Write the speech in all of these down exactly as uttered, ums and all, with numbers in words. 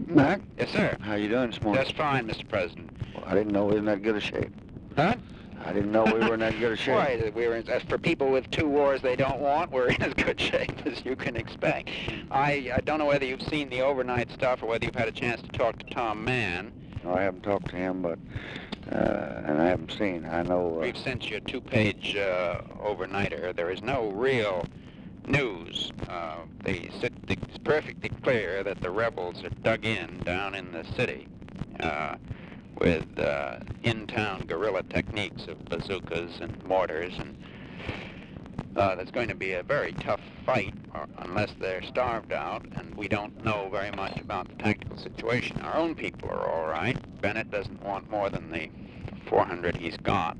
Mac? Yes, sir. How you doing this morning? Just fine, Mister President. Well, I didn't know we were in that good a shape. Huh? I didn't know we were in that good a shape. Why, we're in, as for people with two wars they don't want, we're in as good shape as you can expect. I, I don't know whether you've seen the overnight stuff or whether you've had a chance to talk to Tom Mann. No, I haven't talked to him, but, uh, and I haven't seen. I know... Uh, We've sent you a two-page uh, overnighter. There is no real news. Uh, they, it's perfectly clear that the rebels are dug in down in the city. Uh, with uh, in-town guerrilla techniques of bazookas and mortars, and uh, there's going to be a very tough fight or, unless they're starved out, and we don't know very much about the tactical situation. Our own people are all right. Bennett doesn't want more than the four hundred he's got,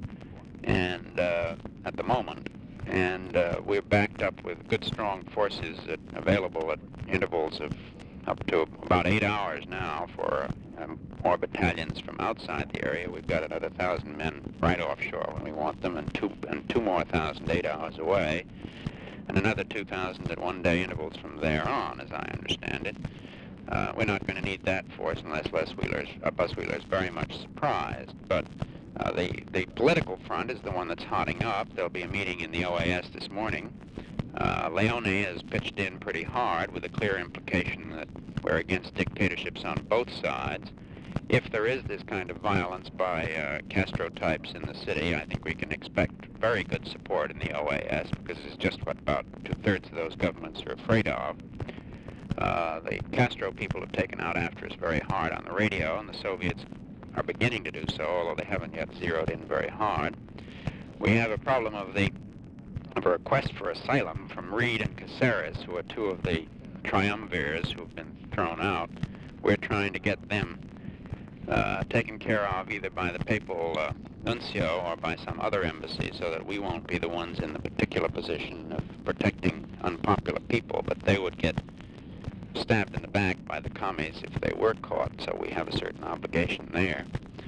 and uh, at the moment, and uh, we're backed up with good, strong forces that, available at intervals of up to about eight hours now for um, more battalions from outside the area. We've got another thousand men right offshore when we want them, and two and two more thousand eight hours away, and another two thousand at one-day intervals from there on, as I understand it. Uh, we're not going to need that force unless Les Wheeler's, uh, Buzz Wheeler's very much surprised. But uh, the the political front is the one that's hotting up. There'll be a meeting in the O A S this morning. Uh, Leone has pitched in pretty hard with a clear implication that we're against dictatorships on both sides. If there is this kind of violence by uh, Castro types in the city, I think we can expect very good support in the O A S, because it's just what about two-thirds of those governments are afraid of. Uh, the Castro people have taken out after us very hard on the radio, and the Soviets are beginning to do so, although they haven't yet zeroed in very hard. We have a problem of the of a request for asylum from Reed and Caceres, who are two of the triumvirs who have been thrown out. We're trying to get them uh, taken care of either by the papal uh, nuncio or by some other embassy, so that we won't be the ones in the particular position of protecting unpopular people, but they would get stabbed in the back by the commies if they were caught, so we have a certain obligation there.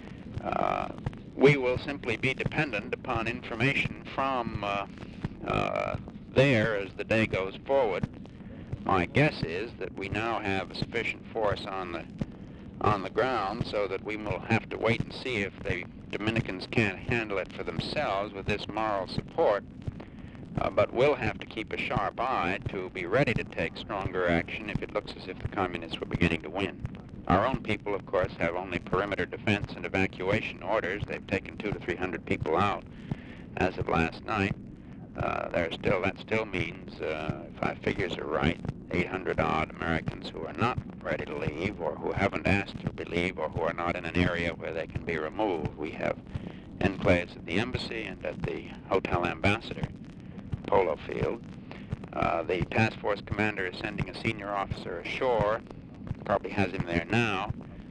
Uh, we will simply be dependent upon information from uh, uh, there as the day goes forward. My guess is that we now have a sufficient force on the on the ground so that we will have to wait and see if the Dominicans can't handle it for themselves with this moral support. Uh, but we'll have to keep a sharp eye to be ready to take stronger action if it looks as if the communists were beginning to win. Our own people, of course, have only perimeter defense and evacuation orders. They've taken two to three hundred people out as of last night. Uh, there's still that still means, uh, if my figures are right, eight hundred odd Americans who are not ready to leave, or who haven't asked to leave, or who are not in an area where they can be removed. We have enclaves at the embassy and at the Hotel Ambassador polo field. Uh, the task force commander is sending a senior officer ashore, probably has him there now,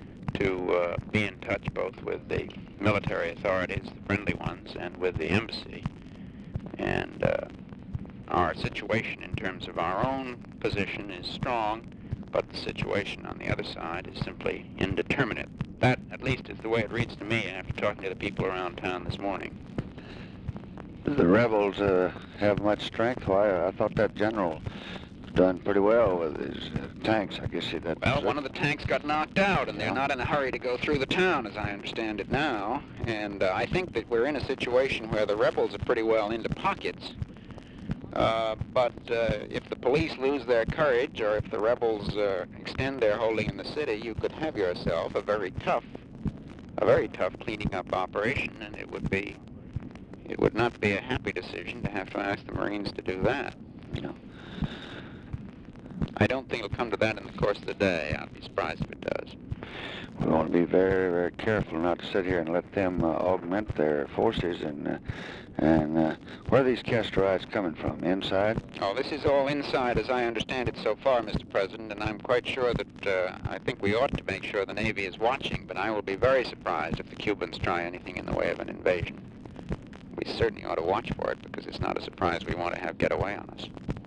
to uh, be in touch both with the military authorities, the friendly ones, and with the embassy. And uh, our situation in terms of our own position is strong, but the situation on the other side is simply indeterminate. That, at least, is the way it reads to me after talking to the people around town this morning. Does the rebels uh, have much strength? Why, I thought that general done pretty well with his uh, tanks, I guess. That well, one of the tanks got knocked out, and they're yeah. not in a hurry to go through the town, as I understand it now. And uh, I think that we're in a situation where the rebels are pretty well into pockets. Uh, but uh, if the police lose their courage, or if the rebels uh, extend their holding in the city, you could have yourself a very tough, a very tough cleaning up operation, and it would be, it would not be a happy decision to have to ask the Marines to do that. You know. I don't think it'll come to that in the course of the day. I'd be surprised if it does. We want to be very, very careful not to sit here and let them uh, augment their forces. And uh, and uh, where are these Castroites coming from? Inside? Oh, this is all inside, as I understand it so far, Mister President. And I'm quite sure that uh, I think we ought to make sure the Navy is watching. But I will be very surprised if the Cubans try anything in the way of an invasion. We certainly ought to watch for it, because it's not a surprise we want to have get away on us.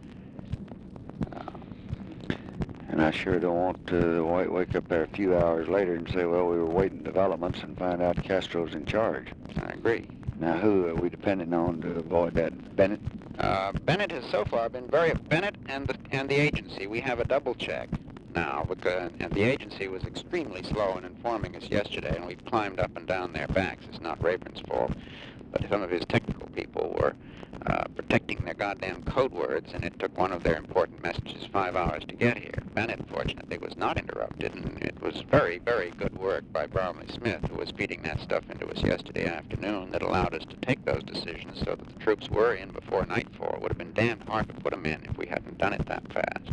And I sure don't want to wake, wake up there a few hours later and say, well, we were waiting developments and find out Castro's in charge. I agree. Now, who are we depending on to avoid that? Bennett? Uh, Bennett has so far been very... Bennett and the, and the agency, we have a double check. now, because, and the agency was extremely slow in informing us yesterday, and we've climbed up and down their backs. It's not Rayburn's fault, but some of his technical people were uh, protecting their goddamn code words, and it took one of their important messages five hours to get here. Bennett, fortunately, was not interrupted, and it was very, very good work by Bromley Smith, who was feeding that stuff into us yesterday afternoon, that allowed us to take those decisions so that the troops were in before nightfall. It would have been damned hard to put them in if we hadn't done it that fast.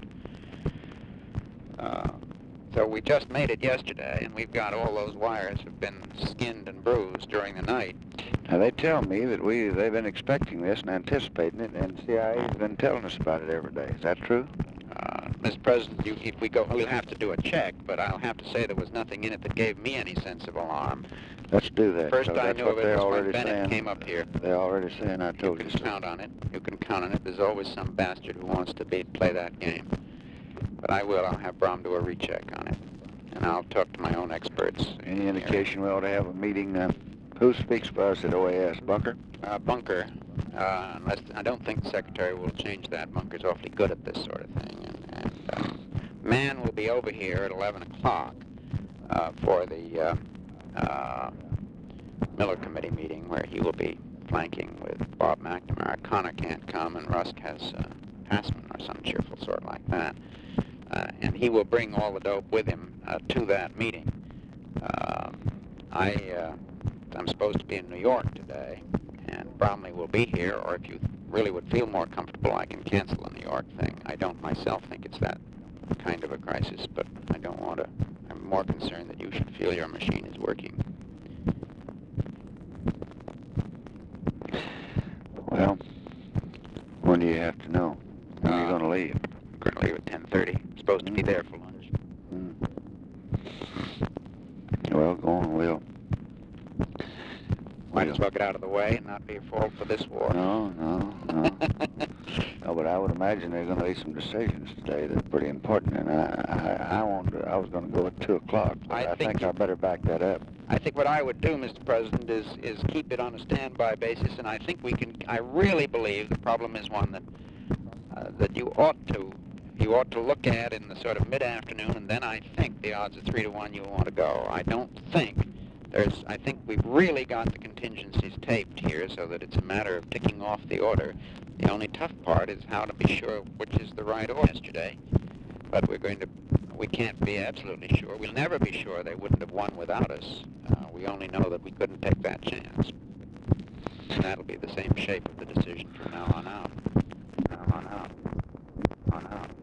Uh, so we just made it yesterday, and we've got all those wires have been skinned and bruised during the night. Now, they tell me that we they've been expecting this and anticipating it, and C I A's been telling us about it every day. Is that true? Uh, Mister President, you, if we go, we'll have to do a check, but I'll have to say there was nothing in it that gave me any sense of alarm. Let's do that. First so I that's knew what of it they're was when already Bennett saying. came up here. They're already saying I You told can you so. count on it. You can count on it. There's always some bastard who wants to be, play that game. But I will. I'll have Brom do a recheck on it. And I'll talk to my own experts. Any indication we ought to have a meeting? Uh, who speaks for us at O A S? Bunker? Uh, Bunker, uh, unless, I don't think the Secretary will change that. Bunker's awfully good at this sort of thing. And, and uh, Mann will be over here at eleven o'clock uh, for the uh, uh, Miller Committee meeting, where he will be flanking with Bob McNamara. Connor can't come, and Rusk has uh, Passman or some cheerful sort like that. Uh, and he will bring all the dope with him uh, to that meeting. Uh, I, uh, I'm supposed to be in New York today, and Bromley will be here, or if you really would feel more comfortable, I can cancel the New York thing. I don't myself think it's that kind of a crisis, but I don't want to. I'm more concerned that you should feel your machine is working. Well, when do you have to know? When are you Uh, going to leave? I'm going to leave at ten thirty. Supposed to be there for lunch. Hmm. Well, go on, Will. Might as well get out of the way and not be at fault for this war. No, no, no. No, but I would imagine there are going to be some decisions today that are pretty important, and I, I, I wanted to, I was going to go at two o'clock. But I I, think think you- I better back that up. I think what I would do, Mister President, is is keep it on a standby basis, and I think we can. I really believe the problem is one that uh, that you ought to you ought to look at in the sort of mid-afternoon, and then I think the odds are three to one you want to go. I don't think there's. I think we've really got the contingencies taped here, so that it's a matter of ticking off the order. The only tough part is how to be sure which is the right order yesterday. But we're going to. We can't be absolutely sure. We'll never be sure they wouldn't have won without us. Uh, we only know that we couldn't take that chance. And that'll be the same shape of the decision from now on out. Now on out. On out.